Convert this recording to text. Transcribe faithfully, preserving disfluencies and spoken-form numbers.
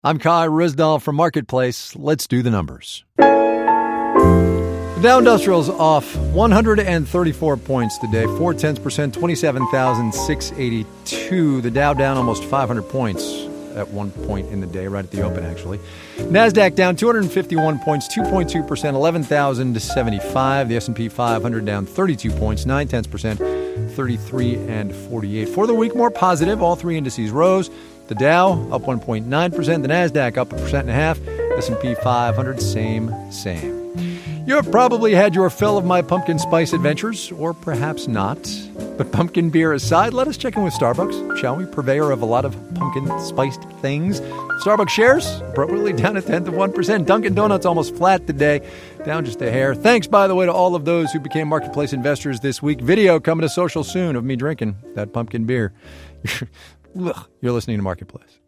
I'm Kai Ryssdal from Marketplace. Let's do the numbers. The Dow Industrial's off one hundred thirty-four points today, four tenths percent, twenty-seven thousand six hundred eighty-two. The Dow down almost five hundred points at one point in the day, right at the open, actually. NASDAQ down two hundred fifty-one points, two point two percent, eleven thousand seventy-five. The S and P five hundred down thirty-two points, nine tenths percent, thirty-three and forty-eight. For the week, more positive. All three indices rose. The Dow up one point nine percent, the NASDAQ up a percent and a half, S and P five hundred, same, same. You have probably had your fill of my pumpkin spice adventures, or perhaps not. But pumpkin beer aside, let us check in with Starbucks, shall we? Purveyor of a lot of pumpkin-spiced things. Starbucks shares appropriately down a tenth of one percent. Dunkin' Donuts almost flat today, down just a hair. Thanks, by the way, to all of those who became Marketplace investors this week. Video coming to social soon of me drinking that pumpkin beer. You're listening to Marketplace.